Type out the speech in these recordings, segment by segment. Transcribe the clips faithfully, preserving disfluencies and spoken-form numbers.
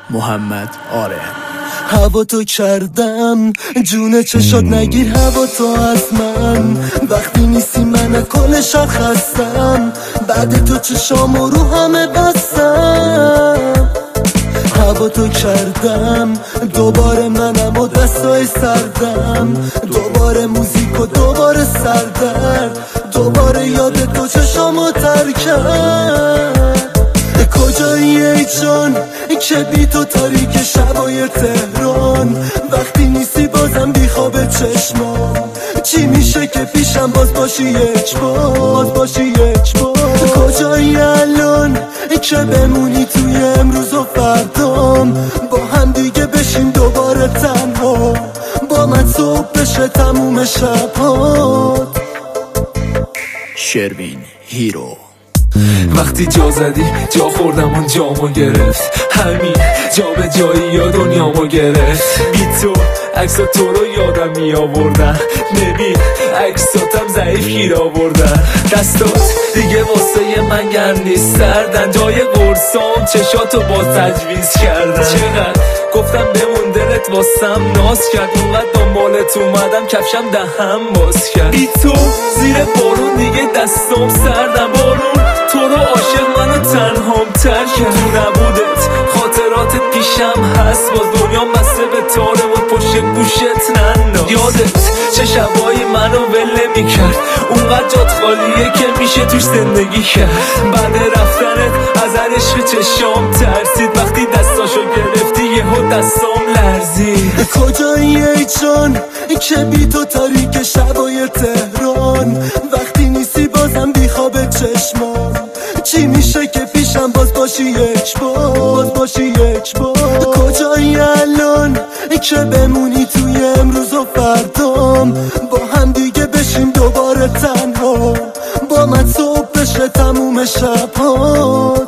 محمد آرم. هوا تو کردم جون چشات نگیر هوا تو از من، وقتی نیستی من از کل شب خستم، بعد تو چشامو رو همه بستم. هوا تو کردم دوباره منم و دستای سردم، دوباره موزیک و دوباره سردرد، دوباره یاد تو چشامو تر کرد. کجایی ای جان که بی تو تاریک شبای تهران، وقتی نیستی بازم بی خواب چشمام، چی میشه که پیشم باز باشی یک بار، باز باشی یک بار. کجایی الان که بمونی توی امروز و فردام، با هم دیگه بشین دوباره تنها، با من صبح بشه تموم شبات. شروین هیرو. وقتی جا زدی جا خوردم اون جامو گرفت، همین جا به جایی یا دنیامو گرفت. بی تو عکسا تو رو یادم می آوردن، ببین عکساتم ضعیف گیر آوردن. دستات دیگه واسه من گرم نیست سردن، جای قرصام چشاتو باز تجویز کردن. چقدر گفتم بمون دلت واسم ناز کرد، اونقدر دنبالت اومدم کفشم دهم باز کرد. بی تو زیر بارون دیگه دستام سردن، بارون تو رو عاشق منو تنهام تر کرد. نبودت خاطراتت پیشم هست، باز دنیا بسته به تاره و پشت گوشت ننداز. یادت چه شبایی منو ول نمی‌کرد، اونقدر جات خالیه که میشه توش زندگی کرد. بعد رفتنت از عشق چشام ترسید، وقتی دستاشو گرفتی یهو دستام لرزید. کجایی ای جان که بی تو تاریک شبای تهران، وقتی نیستی بازم بی خواب چشمام، چی میشه که پیشم باز باشی یک بار، باز باشی یک بار. کجایی الان که بمونی توی امروز و فردام، با هم دیگه بشین دوباره تنها، با من صبح بشه تموم شبات.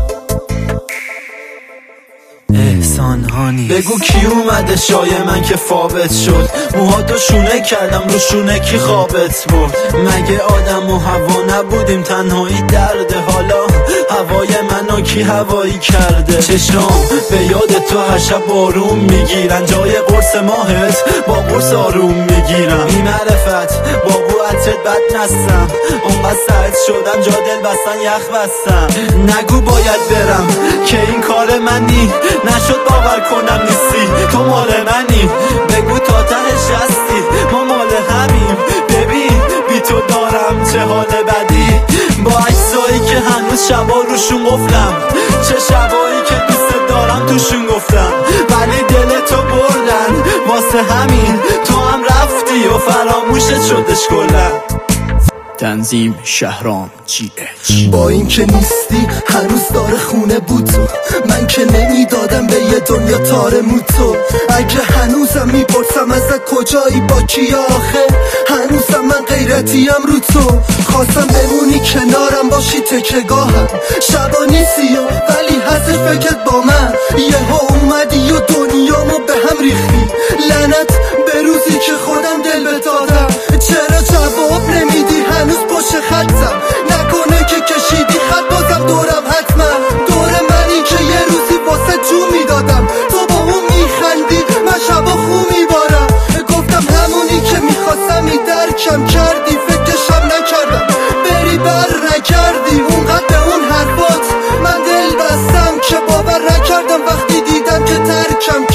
احسان هانی. بگو کی اومده شای من که فابت شد، موهاتو شونه کردم رو شونه کی خوابت برد. مگه آدم و هوا نبودیم تنهایی درده، حالا هوای منو کی هوایی کرده. چشام به یاد تو هر شب بارون میگیرن، جای قرص ماهت با قرص آروم میگیرم. بی معرفت با قوتت بد نستم، اونقدر سرد شدم جا دل بستن یخ بستم. نگو باید برم که این کار منی، نشد باور کنم نیستی تو مال منی. بگو تا تهش هستی ما مال همیم، ببین بی تو دارم چه حال بدی. با عکسایی که هنوز شبا روشون قفلم، چه شبایی که دوست دارم توشون گفتم، ولی دل تو بردن واسه همین تو هم رفتی و فراموشت شدش کلا. تنظیم شهرام جی اچ. با این که نیستی هنوز داره خونه بود تو، من که نمیدادم به یه دنیا تاره موتو. اگه هنوزم میپرسم ازت کجایی با کی آخه، هنوزم من غیرتیم رو تو. خواستم بمونی کنارم باشی تکگاهم، شبا نیستی ولی هست فکرت با من. یهو اومدی و دنیامو به هم ریختی، لعنت به روزی که خودم دل بدادم. چرا جواب نمیدی هنوز پشت خطم، نکنه که کشیدی خط بازم دورم حتما. دور منی که یه روزی واسه جو میدادم، تو با اون میخندی من شبا خو میبارم. گفتم همونی که میخواستم این درکم کردی، فکرشم نکردم بری بر نکردی. اونقدر به اون حرفات من دل بستم که باور نکردم، وقتی دیدم که ترکم